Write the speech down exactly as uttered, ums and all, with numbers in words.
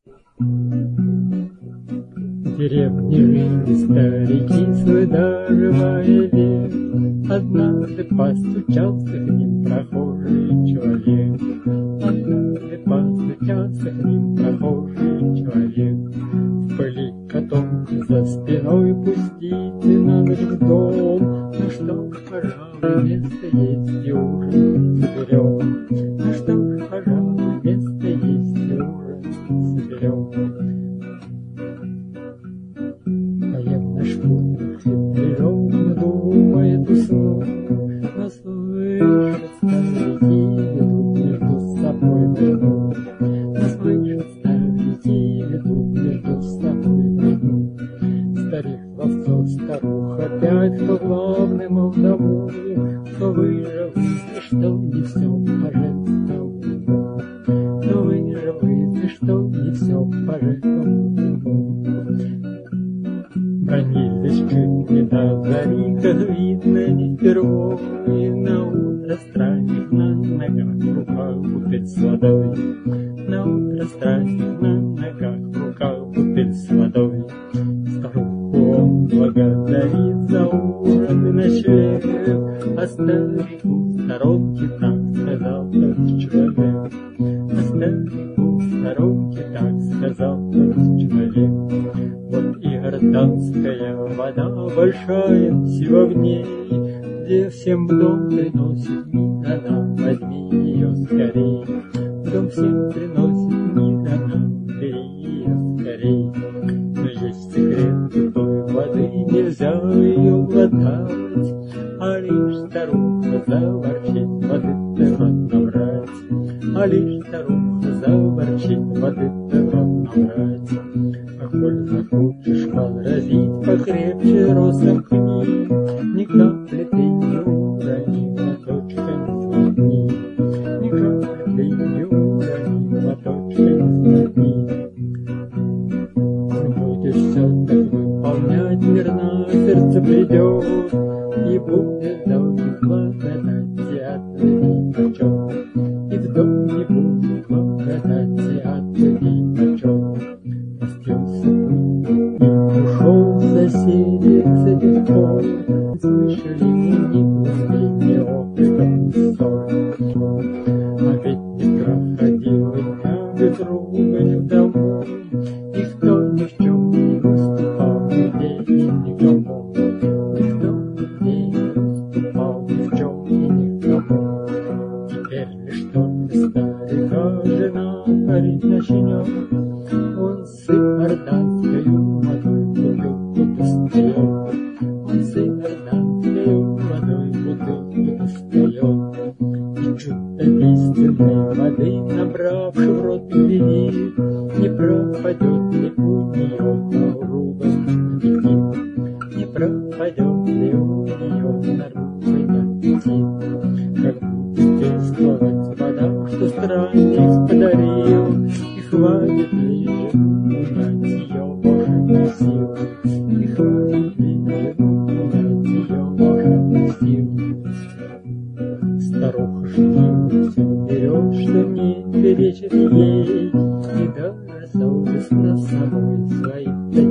В деревне жили старики, свыдоживали. Однажды постучался к ним прохожий человек. Однажды постучался к ним прохожий человек. В пыли котомки за спиной пустите на ночь в дом. Ну что ж, пожалуй, место есть и ужин соберем. Ну что ж, пожалуй, место есть и ужин соберем. Поем на шкурах и плывем, думает уснуть. Но слышит, старики ведут между собой войну. Но слышит, старики ведут между собой войну. Старик ловцов, старуха опять, кто главным в дому, кто выжил, если что, не все по-женскому. Кто выжил, если что, не все по-женскому. Бронились чуть не до зари, как видно, не впервые. На утро странник на ногах, в руках бутыль с водой. На утро странник на ногах, в руках бутыль с водой. Старуху он благодарит за ужин и ночлег, а старику в сторонке так сказал тот человек. А старику в сторонке так сказал тот человек. Вот и гражданская вода большая, сила в ней, где всем в дом приносит мир, она возьми ее скорей. В дом всем приносит мир, она бери ее скорей. Но есть секрет у той воды, нельзя ее глотать, а лишь старуха заворчит, воды-то рот набрать. А лишь старуха заворчит, воды-то рот набрать. А коль захочешь возразить, покрепче разомкни, ни капли ты не урони, моточками сглотни. Ни капли ты не урони, моточками сглотни. Будешь все так выполнять, мирно сердце придет, и будет долгих благодати от людей почет. И в доме будет благодати от людей почет. Простился путь и ушел соседи с этих пор. Слышали мы ни глазей, ни опытом, ни ссор. А ведь не проходило дня без ругани домой. Никто ни в чем не уступал нигде и никому. Никто нигде не уступал ни в чем и никому. Теперь лишь только старика жена парить начнет, он с иорданскою водой бутылку достает. Он с иорданскою водой бутылку достает. И чудодейственной воды, набравши в рот глядит, не пропадет ли у нее наружный аппетит. Не пропадет ли у нее наружный аппетит. Как будет действовать вода, что странник подарил, и хватит ли унять ее волшебных сил. И хватит ли унять ее волшебных сил. Старуха что все берет, что не перечит ей, и даже совестно собой своих